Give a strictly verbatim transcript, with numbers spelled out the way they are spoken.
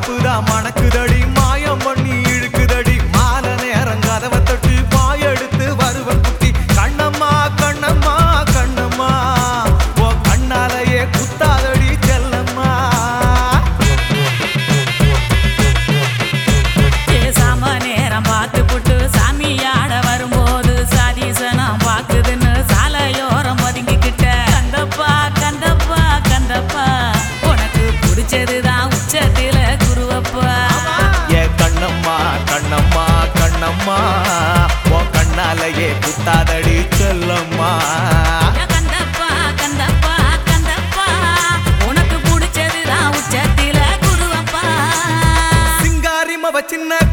அடுப்புதான் மணக்குதடி மாயம் பண்ணி இழுக்குதடி மாலை நேரம் கதவை தொட்டு பாய் எடுத்து வருவன் குட்டி கண்ணம்மா கண்ணம்மா கண்ணம்மா ஓ கண்ணாலையே குத்தாதடி செல்லம்மா பேசாம நேரம் பார்த்து புட்டு சாமியாட வரும்போது சாதீசனம் பாக்குதுன்னு சாலையோரம் ஒதுங்கிக்கிட்ட கந்தப்பா கந்தப்பா கந்தப்பா உனக்கு பிடிச்சதுதான் உச்சத்தில குருவப்பா ஏ கண்ணம்மா கண்ணம்மா கண்ணம்மா ஓ கண்ணாலையே குத்தாதடி செல்லம்மா கந்தப்பா கந்தப்பா கந்தப்பா உனக்கு பிடிச்சதுதான் உச்சத்தில குருவப்பா சிங்காரி மவ சின்ன